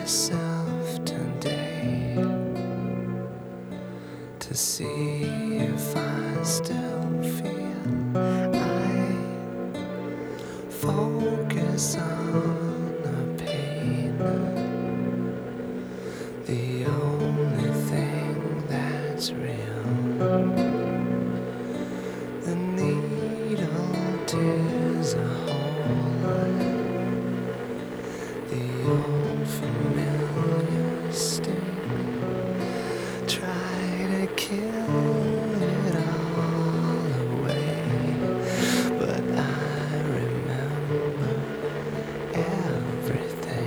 myself today to see if I still feel. I focus on the pain, the only thing that's real. The needle tears a hole, the old familiar sting. Try to kill it all away, but I remember everything.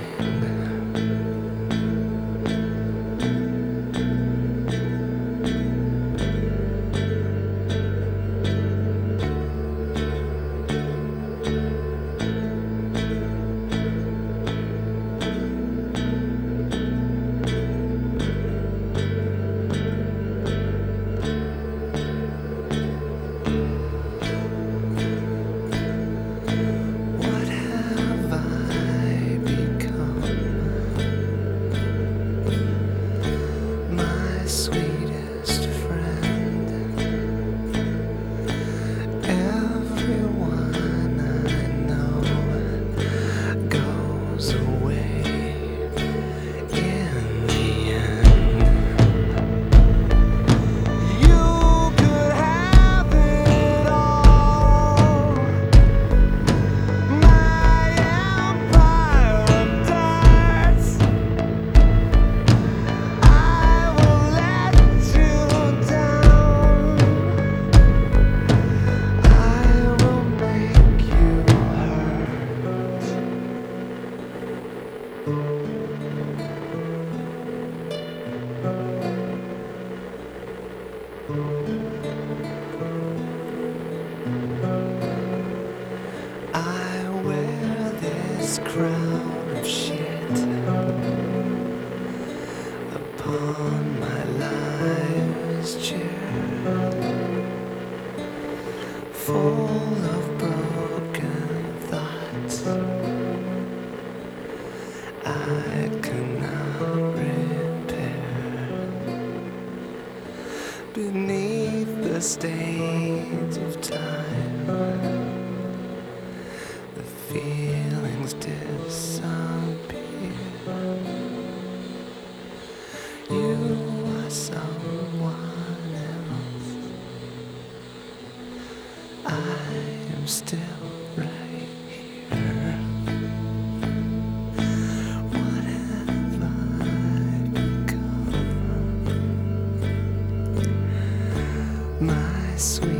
What have I become? My sweetest friend. Everyone I know goes away in the end. You could have it all. My empire of darts. I will let you down. I will make you hurt. I wear this crown of shit upon my life's chair, full of broken thoughts I cannot repair. Beneath the stains of time, the feelings disappear. You are someone else. I am still right here. What have I become? My sweet